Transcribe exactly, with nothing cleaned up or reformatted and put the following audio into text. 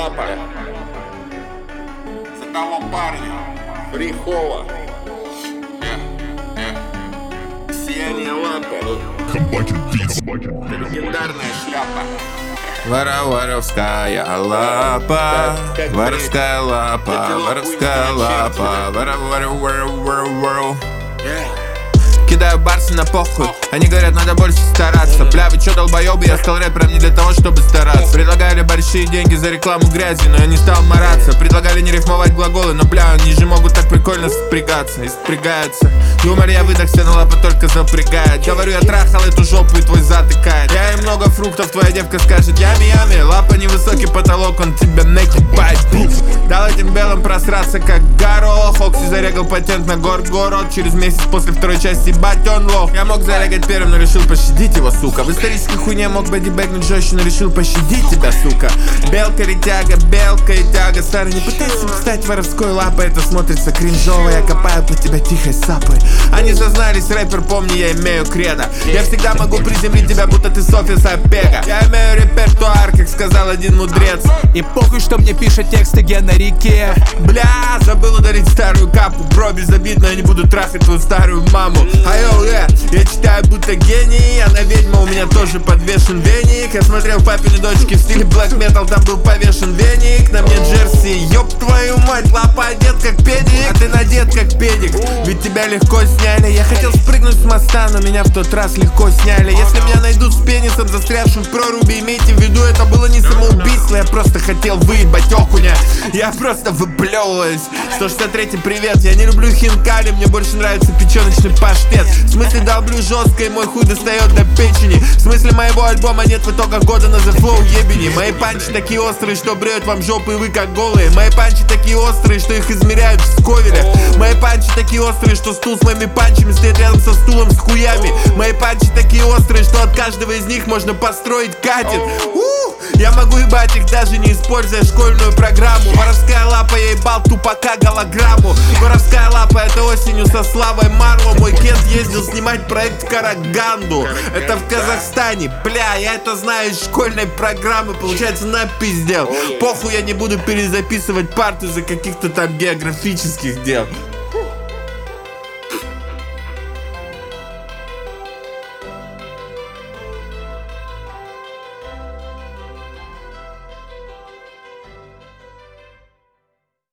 лапа за того парня Фрихова. Сияние лапы. Легендарная шляпа. Вора, воровская лапа, воровская лапа, воровская лапа, вора, вора, вора, вора, вора. Кидаю барсы на похуй, они говорят, надо больше стараться. Бля, вы чё, долбоёбы, я стал рэпером не для того, чтобы стараться. Предлагали большие деньги за рекламу грязи, но я не стал мараться. Предлагали не рифмовать глаголы, но бля, они же могут так прикольно спрягаться и спрягаются. Юмор я выдохся, но лапа только запрягает. Говорю, я трахал эту жопу и твой затыкает. Я им много фруктов, твоя девка скажет ями-ями. Лапа невысокий потолок, он тебя naked bite. Дал этим белым просраться как горох. Окси зарегал патент на горгород. Через месяц после второй части бать он лох. Я мог зарегать первым, но решил пощадить его, сука. В исторической хуйне мог бодибэгнуть жестче, но решил пощадить тебя, сука. Белка и тяга, белка и тяга. Старый, не пытайся стать воровской лапой, это смотрится кринжово. Я копаю под тебя тихой сапой. Они сознались, рэпер, помни, я имею кредо. Я всегда могу приземлить тебя, будто ты Софья Сапега. Я имею репертуар, как сказал один мудрец. И похуй, что мне пишет тексты Гена Рике. Бля, забыл ударить старую капу. Бро, безобидно, я не буду трахать твою старую маму. Айоу, yeah. Я читаю, будто гений. Она ведьма, у меня тоже подвешен веник. Я смотрел папины дочки в стиле black metal, там был повешен веник. На мне джерси, ёб твою мать. Лапа одет как педик, а ты надет как педик. Ведь тебя легко сняли. Я хотел спрыгнуть с моста, но меня в тот раз легко сняли. Если меня найдут с пенисом, застрявшим в проруби, имейте в виду, это было не самоубийство. Я просто хотел выебать окуня. Я просто выплевываюсь. сто шестьдесят третий привет. Я не люблю хинкали, мне больше нравится печеночный паштет. В смысле долблю жестко и мой хуй достает до печени. В смысле моего альбома нет в итогах года на The Flow ебени. Мои панчи такие острые, что бреют вам жопы и вы как голые. Мои панчи такие острые, что их измеряют в Сковеле. Мои панчи такие острые, что стул с моими панчами стоит рядом со стулом с хуями. Мои панчи такие острые, что от каждого из них можно построить катет. У-у-у! Я могу ебать их, даже не используя школьную программу. Воровская лапа, я ебал тупака голограмму. Воровская лапа, это осенью со Славой Марло. Мой кент ездил снимать проект Караганду. Это в Казахстане, бля, я это знаю из школьной программы. Получается, напиздел. Похуй, я не буду перезаписывать парты за каких-то там географических дел.